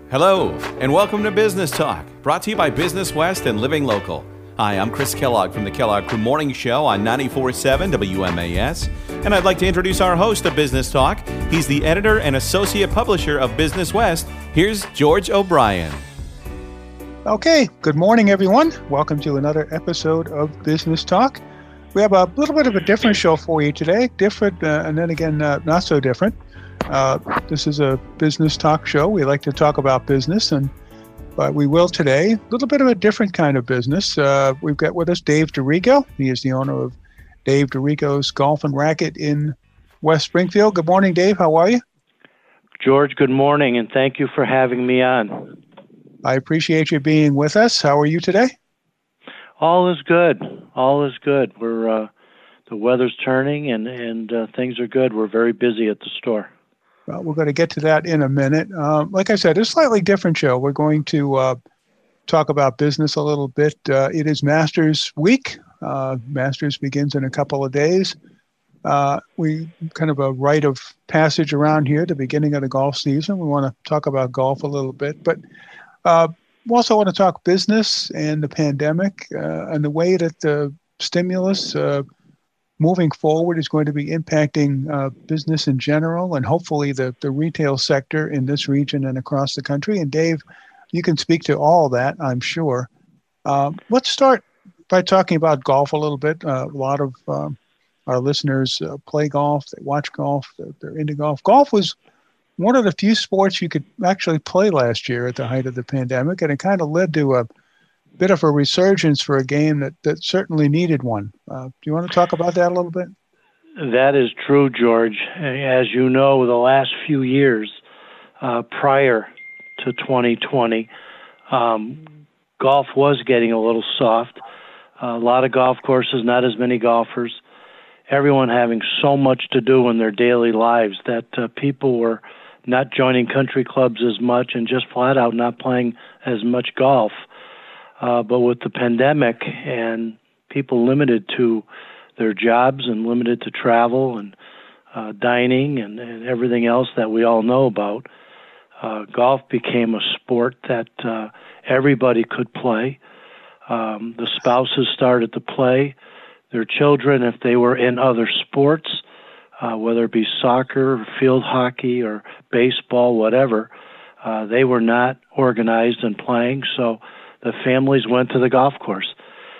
Hello, and welcome to Business Talk, brought to you by Business West and Living Local. Hi, I'm Chris Kellogg from the Kellogg Crew Morning Show on 94.7 WMAS, and I'd like to introduce our host of Business Talk. He's the editor and associate publisher of Business West. Here's George O'Brien. Okay, good morning, everyone. Welcome to another episode of Business Talk. We have a little bit of a different show for you today. Different, and then again, not so different. This is a business talk show. We like to talk about business, but we will today. A little bit of a different kind of business. We've got with us Dave D'Errico. He is the owner of Dave D'Errico's Golf and Racket in West Springfield. Good morning, Dave. How are you? George, good morning, and thank you for having me on. I appreciate you being with us. How are you today? All is good. All is good. We're the weather's turning, and things are good. We're very busy at the store. Well, we're going to get to that in a minute. Like I said, it's a slightly different show. We're going to talk about business a little bit. It is Masters Week. Masters begins in a couple of days. We kind of a rite of passage around here, the beginning of the golf season. We want to talk about golf a little bit, but we also want to talk business and the pandemic and the way that the stimulus moving forward is going to be impacting business in general and hopefully the retail sector in this region and across the country. And Dave, you can speak to all that, I'm sure. Let's start by talking about golf a little bit. A lot of our listeners play golf, they watch golf, they're into golf. Golf was one of the few sports you could actually play last year at the height of the pandemic, and it kind of led to a bit of a resurgence for a game that certainly needed one. Do you want to talk about that a little bit? That is true, George. As you know, the last few years prior to 2020, golf was getting a little soft. A lot of golf courses, not as many golfers. Everyone having so much to do in their daily lives that people were not joining country clubs as much and just flat out not playing as much golf. But with the pandemic and people limited to their jobs and limited to travel and dining and everything else that we all know about, golf became a sport that everybody could play. The spouses started to play. Their children, if they were in other sports, whether it be soccer, or field hockey, or baseball, whatever, they were not organized and playing, so the families went to the golf course.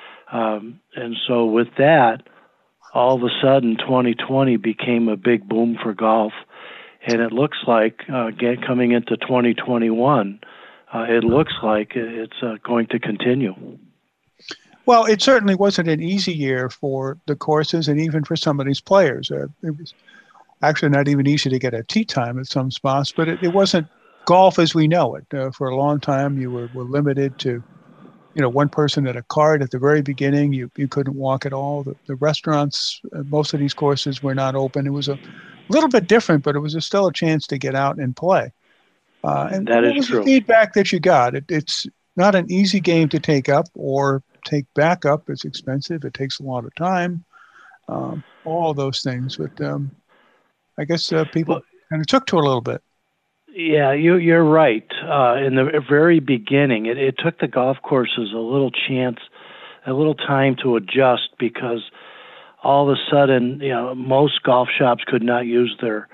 And so with that, all of a sudden, 2020 became a big boom for golf. And it looks like, coming into 2021, it looks like it's going to continue. Well, it certainly wasn't an easy year for the courses and even for some of these players. It was actually not even easy to get a tee time at some spots, but it wasn't golf as we know it. For a long time, you were limited to, one person at a cart at the very beginning. You couldn't walk at all. The restaurants, most of these courses were not open. It was a little bit different, but it was still a chance to get out and play. And that is what was true. The feedback that you got? It's not an easy game to take up or take back up. It's expensive. It takes a lot of time. All those things, but I guess people kind of took to it a little bit. Yeah, you're right. In the very beginning, it took the golf courses a little time to adjust because all of a sudden, most golf shops could not use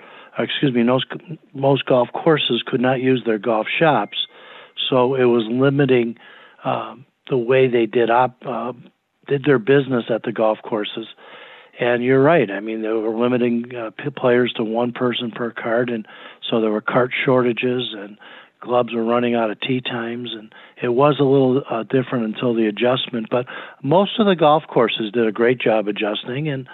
most golf courses could not use their golf shops. So it was limiting the way they did their business at the golf courses. And you're right. I mean, they were limiting players to one person per cart, and so there were cart shortages, and clubs were running out of tee times, and it was a little different until the adjustment. But most of the golf courses did a great job adjusting, and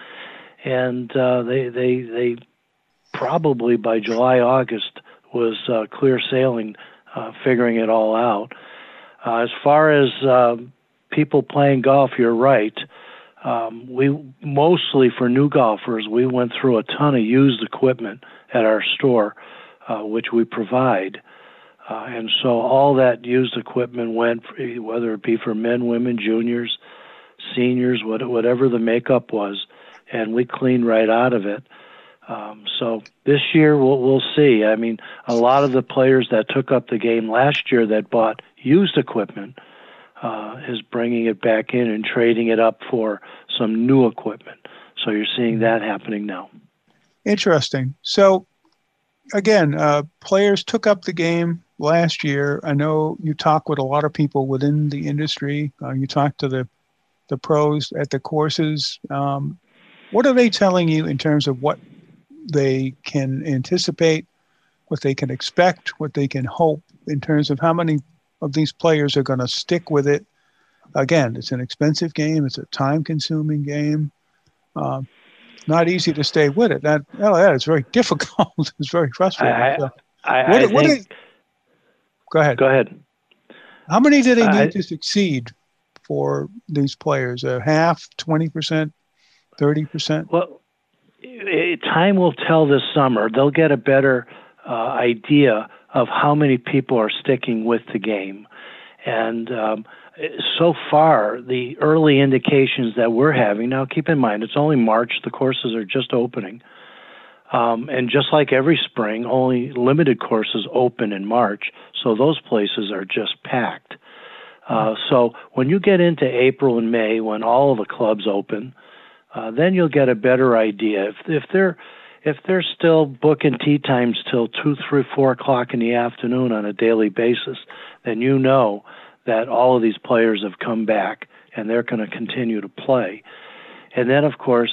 they probably by July, August was clear sailing, figuring it all out. As far as people playing golf, you're right. We mostly for new golfers, we went through a ton of used equipment at our store, which we provide. And so all that used equipment went, whether it be for men, women, juniors, seniors, whatever the makeup was, and we cleaned right out of it. So this year we'll see. I mean, a lot of the players that took up the game last year that bought used equipment is bringing it back in and trading it up for some new equipment. So you're seeing that happening now. Interesting. So again, players took up the game last year. I know you talk with a lot of people within the industry. You talk to the pros at the courses. What are they telling you in terms of what they can anticipate, what they can expect, what they can hope in terms of how many of these players are going to stick with it? Again, it's an expensive game. It's a time-consuming game. Not easy to stay with it. It's very difficult. It's very frustrating. Go ahead. Go ahead. How many do they need to succeed for these players? Half, 20%, 30%? Well, time will tell this summer. They'll get a better idea of how many people are sticking with the game. And so far, the early indications that we're having, now keep in mind, it's only March, the courses are just opening. And just like every spring, only limited courses open in March, so those places are just packed. So when you get into April and May, when all of the clubs open, then you'll get a better idea. If they're still booking tee times till 2, 3, 4 o'clock in the afternoon on a daily basis, then you know that all of these players have come back and they're going to continue to play. And then, of course,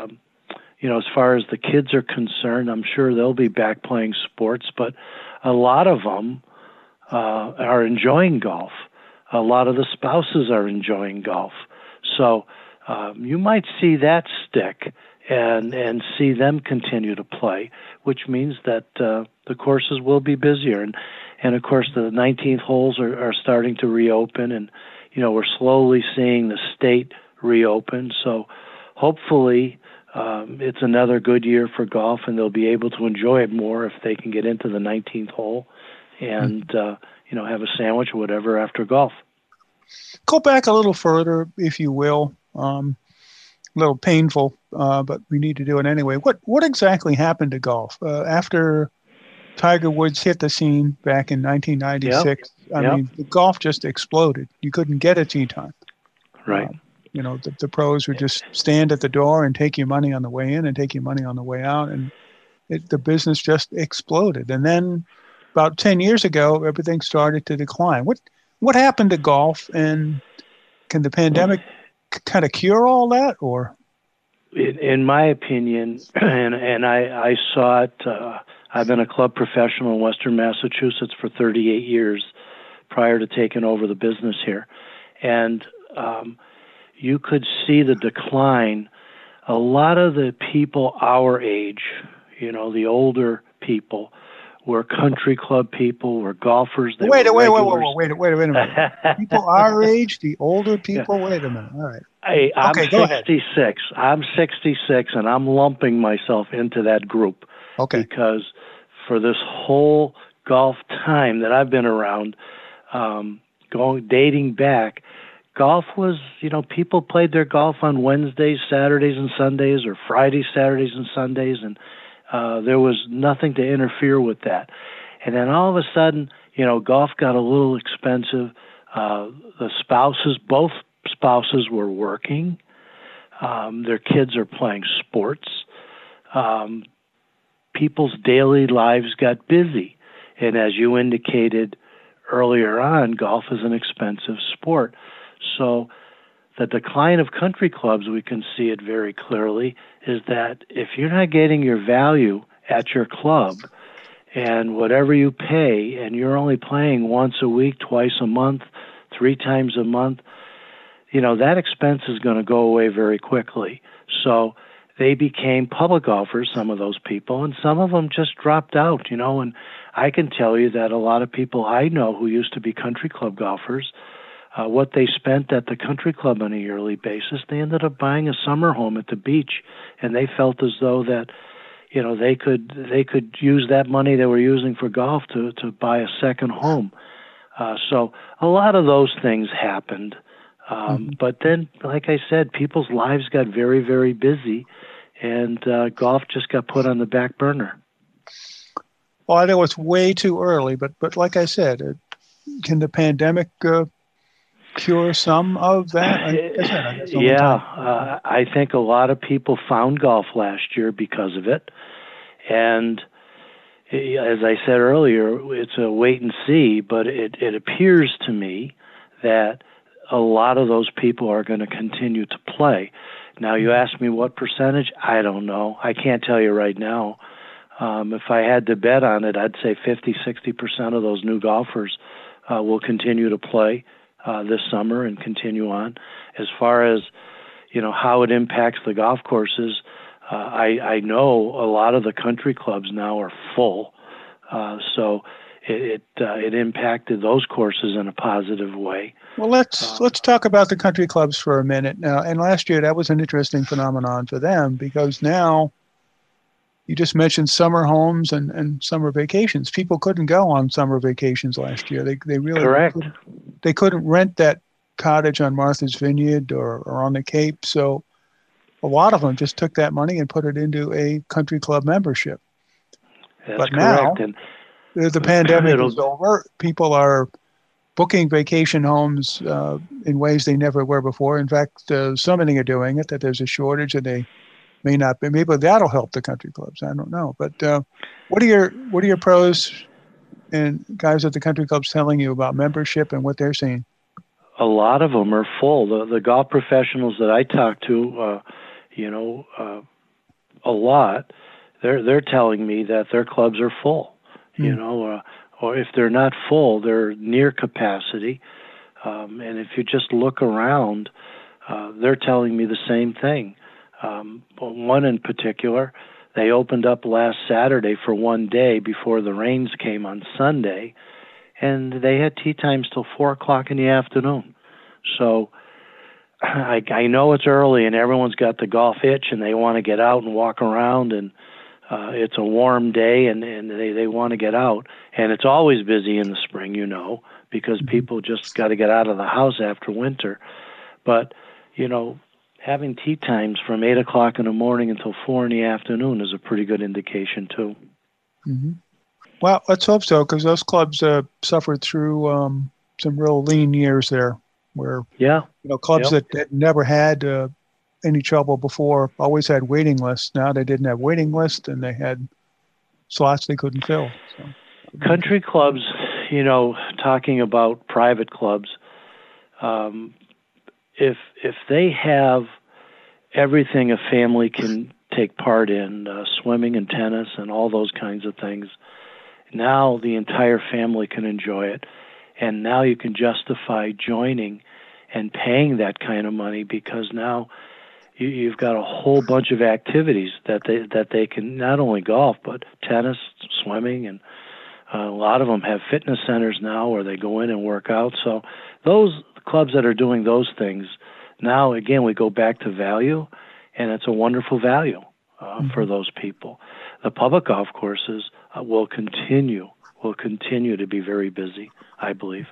as far as the kids are concerned, I'm sure they'll be back playing sports, but a lot of them are enjoying golf. A lot of the spouses are enjoying golf. So you might see that stick and see them continue to play, which means that the courses will be busier. And of course, the 19th holes are starting to reopen, and, we're slowly seeing the state reopen. So hopefully it's another good year for golf, and they'll be able to enjoy it more if they can get into the 19th hole and, have a sandwich or whatever after golf. Go back a little further, if you will. A little painful, but we need to do it anyway. What exactly happened to golf after Tiger Woods hit the scene back in 1996? Yep. I mean, the golf just exploded. You couldn't get a tee time. Right. The pros would just stand at the door and take your money on the way in and take your money on the way out, and the business just exploded. And then about 10 years ago, everything started to decline. What happened to golf, and can the pandemic kind of cure all that, or? In my opinion, and I saw it, I've been a club professional in Western Massachusetts for 38 years prior to taking over the business here. And you could see the decline. A lot of the people our age, the older people, were country club people, were golfers. Wait a minute. People our age, the older people? Yeah. Wait a minute. All right. I'm 66. I'm 66, and I'm lumping myself into that group. Okay. Because for this whole golf time that I've been around, dating back, golf was, people played their golf on Wednesdays, Saturdays, and Sundays, or Fridays, Saturdays, and Sundays, and there was nothing to interfere with that. And then all of a sudden, golf got a little expensive. The spouses, both spouses were working. Their kids are playing sports. People's daily lives got busy. And as you indicated earlier on, golf is an expensive sport. So the decline of country clubs, we can see it very clearly, is that if you're not getting your value at your club, and whatever you pay, and you're only playing once a week, twice a month, 3 times a month, that expense is going to go away very quickly. So they became public golfers, some of those people, and some of them just dropped out, and I can tell you that a lot of people I know who used to be country club golfers, what they spent at the country club on a yearly basis, they ended up buying a summer home at the beach, and they felt as though that, they could use that money they were using for golf to buy a second home. So a lot of those things happened. But then, like I said, people's lives got very, very busy, and golf just got put on the back burner. Well, I know it's way too early, but like I said, can the pandemic cure some of that? I think a lot of people found golf last year because of it. And as I said earlier, it's a wait and see, but it appears to me that a lot of those people are going to continue to play. Now, you ask me what percentage? I don't know. I can't tell you right now. If I had to bet on it, I'd say 50-60% of those new golfers will continue to play this summer and continue on. As far as how it impacts the golf courses, I know a lot of the country clubs now are full, so it impacted those courses in a positive way. Well, let's talk about the country clubs for a minute now. And last year, that was an interesting phenomenon for them because now you just mentioned summer homes and summer vacations. People couldn't go on summer vacations last year. They really Correct. They couldn't rent that cottage on Martha's Vineyard or on the Cape. So a lot of them just took that money and put it into a country club membership. That's but correct. Now, the pandemic is over. People are booking vacation homes in ways they never were before. In fact, so many are doing it that there's a shortage, and they may not be. Maybe that'll help the country clubs. I don't know. But what are your pros and guys at the country clubs telling you about membership and what they're seeing? A lot of them are full. The golf professionals that I talk to, a lot, they're telling me that their clubs are full. Or if they're not full, they're near capacity. And if you just look around, they're telling me the same thing. One in particular, they opened up last Saturday for one day before the rains came on Sunday, and they had tee times till 4:00 in the afternoon. So I know it's early and everyone's got the golf itch and they want to get out and walk around, and it's a warm day and they want to get out. And it's always busy in the spring, because people just got to get out of the house after winter. But, having tee times from 8:00 in the morning until 4 in the afternoon is a pretty good indication too. Mm-hmm. Well, let's hope so, because those clubs suffered through some real lean years there, where clubs that never had any trouble before always had waiting lists. Now they didn't have waiting lists, and they had slots they couldn't fill. So. Country clubs, talking about private clubs, if they have everything a family can take part in, swimming and tennis and all those kinds of things, now the entire family can enjoy it. And now you can justify joining and paying that kind of money, because now you've got a whole bunch of activities that they can, not only golf, but tennis, swimming, and a lot of them have fitness centers now where they go in and work out. So those clubs that are doing those things, now, again, we go back to value, and it's a wonderful value for those people. The public golf courses will continue to be very busy, I believe.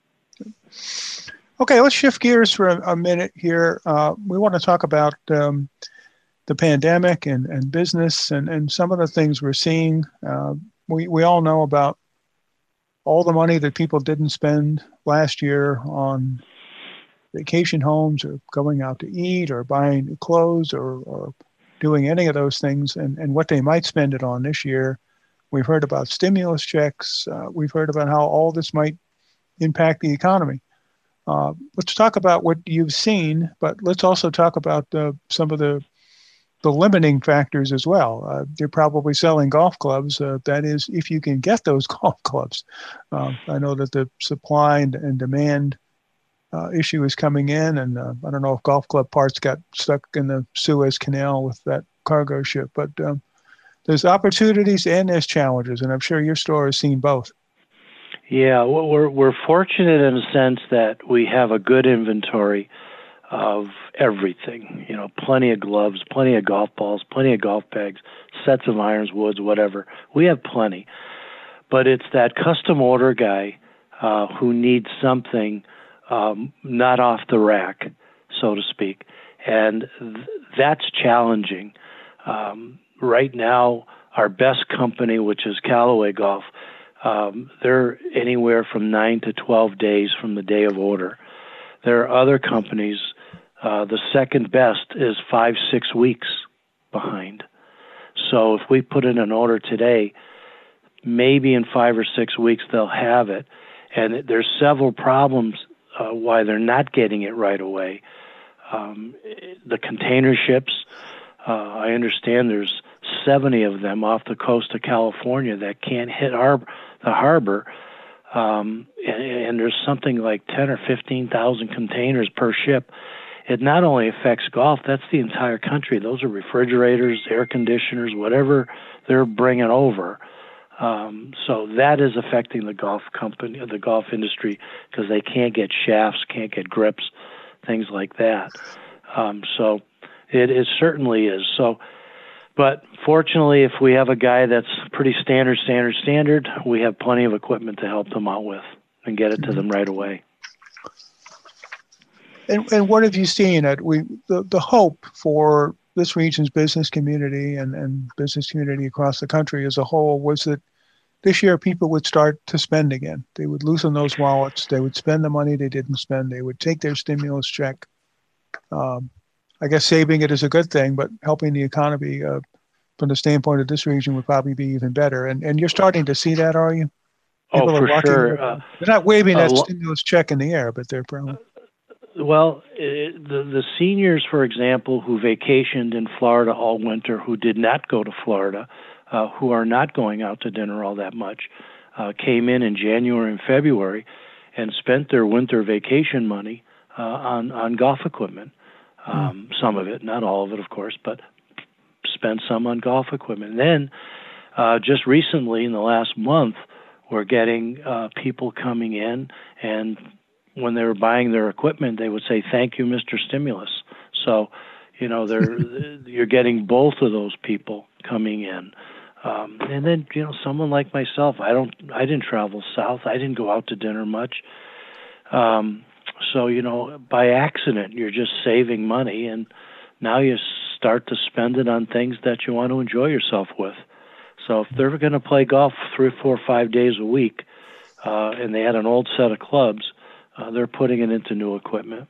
Okay, let's shift gears for a minute here. We want to talk about the pandemic and business and some of the things we're seeing. We all know about all the money that people didn't spend last year on vacation homes or going out to eat or buying new clothes or doing any of those things, and what they might spend it on this year. We've heard about stimulus checks. We've heard about how all this might impact the economy. Let's talk about what you've seen, but let's also talk about some of the limiting factors as well. They're probably selling golf clubs. That is, if you can get those golf clubs. I know that the supply and demand issue is coming in, and I don't know if golf club parts got stuck in the Suez Canal with that cargo ship, but there's opportunities and there's challenges, and I'm sure your store has seen both. Yeah, well, we're fortunate in a sense that we have a good inventory of everything. Plenty of gloves, plenty of golf balls, plenty of golf bags, sets of irons, woods, whatever. We have plenty. But it's that custom order guy who needs something not off the rack, so to speak. And that's challenging. Right now, our best company, which is Callaway Golf, they're anywhere from 9 to 12 days from the day of order. There are other companies, the second best is 5-6 weeks behind. So if we put in an order today, maybe in 5 or 6 weeks they'll have it. And there's several problems why they're not getting it right away. The container ships, I understand there's 70 of them off the coast of California that can't hit the harbor. And there's something like 10 or 15,000 containers per ship. It not only affects golf, that's the entire country. Those are refrigerators, air conditioners, whatever they're bringing over. So that is affecting the golf industry, because they can't get shafts, can't get grips, things like that. So it certainly is. So, but fortunately, if we have a guy that's pretty standard, we have plenty of equipment to help them out with and get it to them right away. And what have you seen at the hope for this region's business community and business community across the country as a whole was that this year people would start to spend again. They would loosen those wallets. They would spend the money they didn't spend. They would take their stimulus check. I guess saving it is a good thing, but helping the economy from the standpoint of this region would probably be even better. And you're starting to see that, are you? People for sure. They're not waving that stimulus check in the air, but they're probably... Well, the seniors, for example, who vacationed in Florida all winter, who did not go to Florida, who are not going out to dinner all that much, came in January and February and spent their winter vacation money on golf equipment. Some of it, not all of it, of course, but spent some on golf equipment. And then just recently, in the last month, we're getting people coming in, and when they were buying their equipment, they would say, "Thank you, Mr. Stimulus." So, you're getting both of those people coming in. And then, someone like myself, I didn't travel south. I didn't go out to dinner much. So, by accident, you're just saving money, and now you start to spend it on things that you want to enjoy yourself with. So if they're going to play golf 3, 4, 5 days a week, and they had an old set of clubs, they're putting it into new equipment.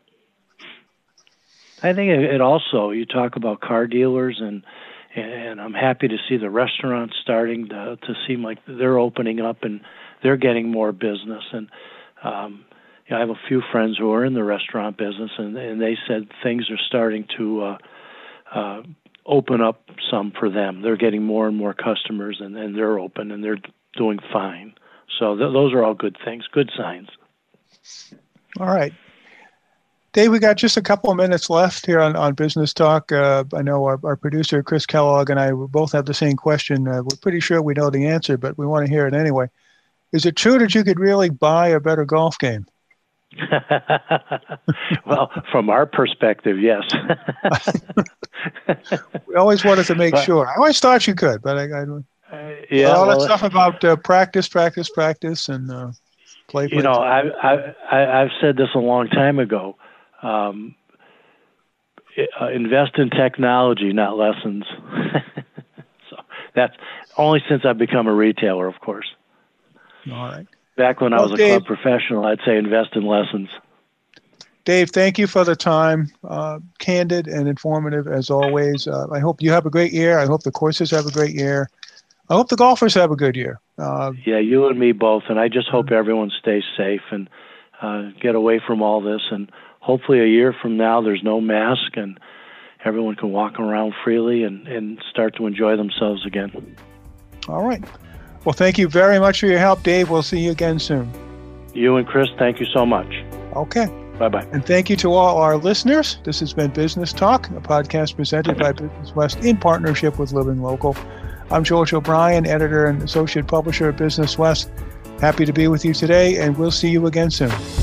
I think it also, you talk about car dealers, and I'm happy to see the restaurants starting to seem like they're opening up and they're getting more business. And I have a few friends who are in the restaurant business, and they said things are starting to open up some for them. They're getting more and more customers, and they're open, and they're doing fine. So those are all good things, good signs. All right. Dave, we got just a couple of minutes left here on Business Talk. I know our producer, Chris Kellogg, and I both have the same question. We're pretty sure we know the answer, but we want to hear it anyway. Is it true that you could really buy a better golf game? Well, from our perspective, yes. We always wanted to make sure. I always thought you could, but that stuff about practice, and play. I've said this a long time ago. Invest in technology, not lessons. So that's only since I've become a retailer, of course. All right. Back when I was a club professional, I'd say invest in lessons. Dave, thank you for the time. Candid and informative as always. I hope you have a great year. I hope the courses have a great year. I hope the golfers have a good year. Yeah, you and me both. And I just hope everyone stays safe and get away from all this. And hopefully a year from now, there's no mask and everyone can walk around freely and start to enjoy themselves again. All right. Well, thank you very much for your help, Dave. We'll see you again soon. You and Chris, thank you so much. Okay. Bye-bye. And thank you to all our listeners. This has been Business Talk, a podcast presented by Business West in partnership with Living Local. I'm George O'Brien, editor and associate publisher at Business West. Happy to be with you today, and we'll see you again soon.